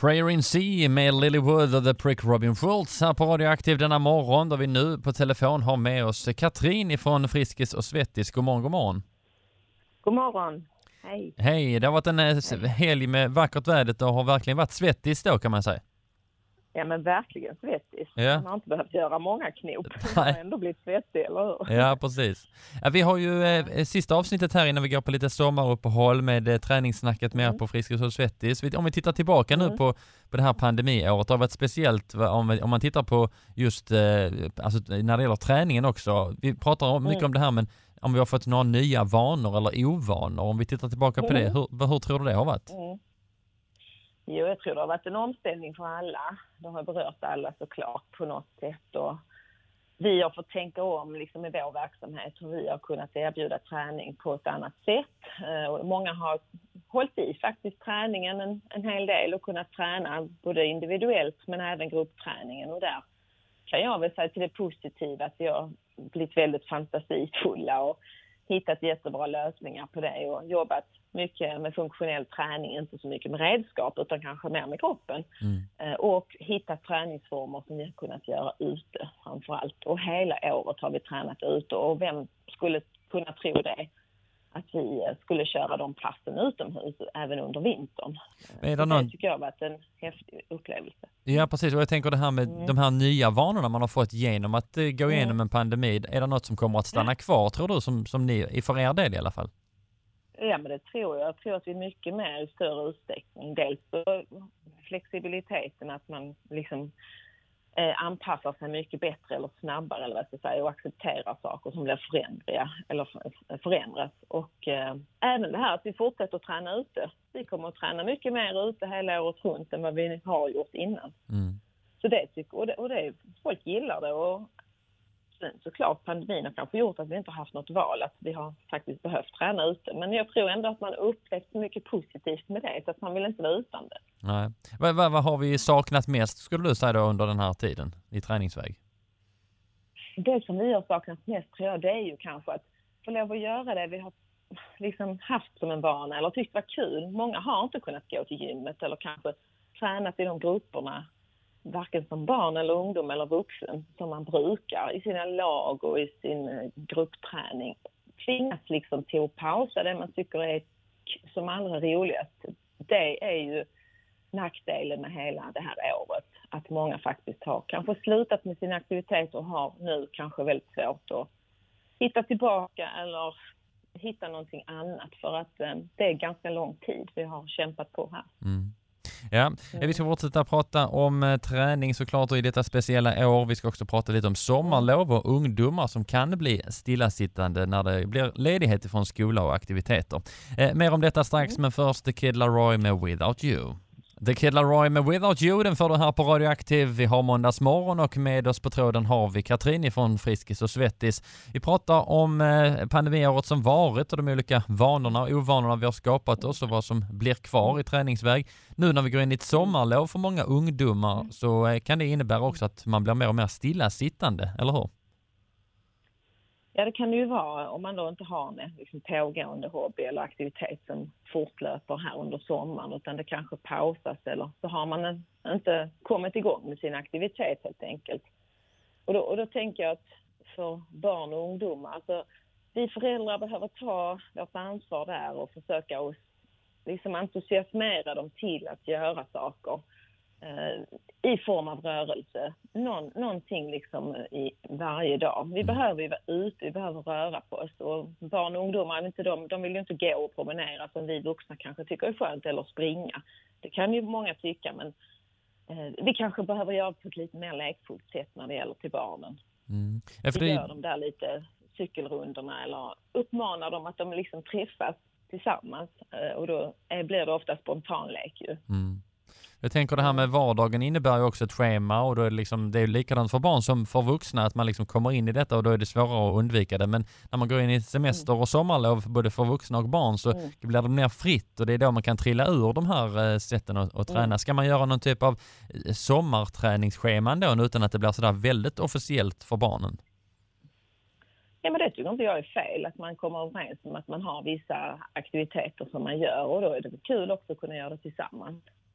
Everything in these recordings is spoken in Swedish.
Prayer in Sea med Lilywood och The Prick Robin Schultz här på Radioaktiv denna morgon, där vi nu på telefon har med oss Katrin ifrån Friskis och Svettis. God morgon, god morgon. God morgon, hej. Hej, det har varit en helg med vackert väder och har verkligen varit svettis då, kan man säga. Ja, men verkligen svettis. Ja. Man har inte behövt göra många knop. Man har ändå blivit svettig, eller hur? Ja, precis. Ja, vi har ju sista avsnittet här innan vi går på lite sommaruppehåll med träningssnacket mer på Friskis och Svettis. Om vi tittar tillbaka nu på det här pandemiåret, det har varit speciellt om man tittar på just alltså när det gäller träningen också. Vi pratar mycket om det här, men om vi har fått några nya vanor eller ovanor, om vi tittar tillbaka på det, hur tror du det har varit? Jo, jag tror det har varit en omställning för alla. Det har berört alla såklart på något sätt. Och vi har fått tänka om liksom i vår verksamhet hur vi har kunnat erbjuda träning på ett annat sätt. Och många har hållit i faktiskt träningen en hel del och kunnat träna både individuellt men även gruppträningen. Och där kan jag väl säga till det positiva att vi har blivit väldigt fantasifulla och hittat jättebra lösningar på det och jobbat mycket med funktionell träning, inte så mycket med redskap utan kanske mer med kroppen. Och hittat träningsformer som vi har kunnat göra ute framförallt. Och hela året har vi tränat ute, och vem skulle kunna tro det? Att vi skulle köra de passen utomhus även under vintern. Det tycker jag har varit en häftig upplevelse. Ja, precis. Och jag tänker det här med de här nya vanorna man har fått genom att gå igenom en pandemi. Är det något som kommer att stanna kvar, tror du, som ni, för er del i alla fall? Ja, men det tror jag. Jag tror att vi är mycket mer i större utsträckning. Dels flexibiliteten, att man liksom anpassar sig mycket bättre eller snabbare eller vad jag ska säga, och accepterar saker som blir förändras. Och även det här att vi fortsätter att träna ute. Vi kommer att träna mycket mer ute hela året runt än vad vi har gjort innan. Så det tycker och det folk gillar det. Och såklart pandemin har kanske gjort att vi inte har haft något val, att vi har faktiskt behövt träna ute. Men jag tror ändå att man upplevt mycket positivt med det, så att man vill inte vara utan det. Nej. Vad har vi saknat mest, skulle du säga då, under den här tiden i träningsväg? Det som vi har saknat mest, tror jag, det är ju kanske att få lov att göra det vi har liksom haft som en vana eller tyckt var kul. Många har inte kunnat gå till gymmet eller kanske tränat i de grupperna, varken som barn eller ungdom eller vuxen, som man brukar i sina lag och i sin gruppträning. Tvingas liksom till att pausa det man tycker är som allra roligast. Det är ju nackdelen med hela det här året. Att många faktiskt har kanske slutat med sina aktiviteter och har nu kanske väldigt svårt att hitta tillbaka eller hitta någonting annat. För att det är ganska lång tid vi har kämpat på här. Ja, vi ska fortsätta prata om träning såklart och i detta speciella år. Vi ska också prata lite om sommarlov och ungdomar som kan bli stillasittande när det blir ledighet från skola och aktiviteter. Mer om detta strax, men först The Kid Laroi med Without You. The Kid Laroi med Without You, den får du här på Radioaktiv. Vi har måndagsmorgon och med oss på tråden har vi Katrin ifrån Friskis och Svettis. Vi pratar om pandemiåret som varit och de olika vanorna och ovanorna vi har skapat oss och vad som blir kvar i träningsväg. Nu när vi går in i ett sommarlov för många ungdomar så kan det innebära också att man blir mer och mer stillasittande, eller hur? Ja, det kan det ju vara om man då inte har en liksom pågående hobby eller aktivitet som fortlöper här under sommaren, utan det kanske pausas eller så har man inte kommit igång med sin aktivitet helt enkelt. Och då tänker jag att för barn och ungdomar, alltså vi föräldrar behöver ta vårt ansvar där och försöka oss liksom entusiasmera dem till att göra saker i form av rörelse. Någonting liksom i varje dag. Vi behöver ju vara ute, vi behöver röra på oss. Och barn och ungdomar, de vill ju inte gå och promenera som vi vuxna kanske tycker är skönt, eller springa. Det kan ju många tycka, men vi kanske behöver göra på ett lite mer lekfullt sätt när det gäller till barnen. Vi gör de där lite cykelrundorna eller uppmanar dem att de liksom träffas tillsammans. Och då blir det ofta spontanlek ju. Jag tänker det här med vardagen innebär ju också ett schema, och då är det är likadant för barn som för vuxna, att man liksom kommer in i detta och då är det svårare att undvika det. Men när man går in i semester och sommarlov både för vuxna och barn så blir det mer fritt, och det är då man kan trilla ur de här sätten att träna. Ska man göra någon typ av sommarträningsscheman då utan att det blir sådär väldigt officiellt för barnen? Ja, men det tycker inte jag är fel, att man kommer överens om att man har vissa aktiviteter som man gör, och då är det kul också att kunna göra det tillsammans.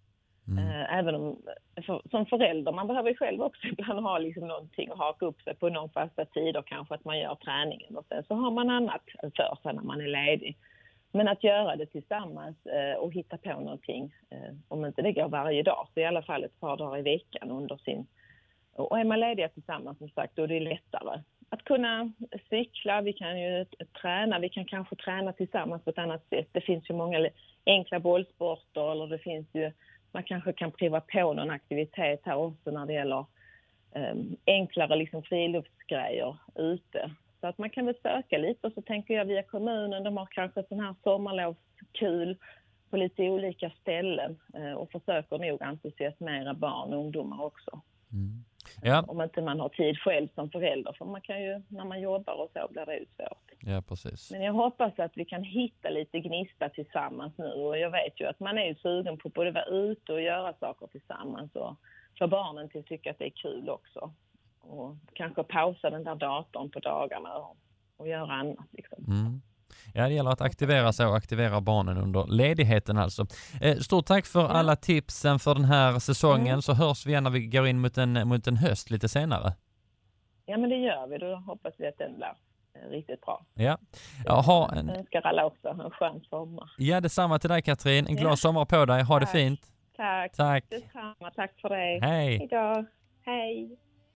Även om, som förälder, man behöver ju själv också ibland ha liksom någonting att haka upp sig på någon fasta tider, kanske att man gör träningen och sen så har man annat för sig när man är ledig. Men att göra det tillsammans och hitta på någonting, om inte det går varje dag, så i alla fall ett par dagar i veckan under sin... Och är man lediga tillsammans, som sagt, då är det lättare. Att kunna cykla, vi kan ju träna, vi kan kanske träna tillsammans på ett annat sätt. Det finns ju många enkla bollsporter, eller det finns ju, man kanske kan prova på någon aktivitet här också när det gäller enklare liksom friluftsgrejer ute. Så att man kan väl söka lite, och så tänker jag via kommunen, de har kanske sån här sommarlovskul på lite olika ställen och försöker nog entusiasmera barn och ungdomar också. Ja. Om inte man har tid själv som förälder, för man kan ju, när man jobbar och så blir det ju svårt. Ja, precis. Men jag hoppas att vi kan hitta lite gnista tillsammans nu, och jag vet ju att man är ju sugen på både vara ute och göra saker tillsammans, och för barnen till att tycka att det är kul också. Och kanske pausa den där datorn på dagarna och göra annat liksom. Ja, det gäller att aktivera sig och aktivera barnen under ledigheten alltså. Stort tack för alla tipsen för den här säsongen, så hörs vi igen när vi går in mot en höst lite senare. Ja, men det gör vi. Då hoppas vi att den blir riktigt bra. Ja. Jag önskar alla också en skön sommar. Ja, detsamma till dig, Katrin. En glad sommar på dig. Ha det fint. Tack. Detsamma. Tack för dig. Hej. Hejdå. Hej.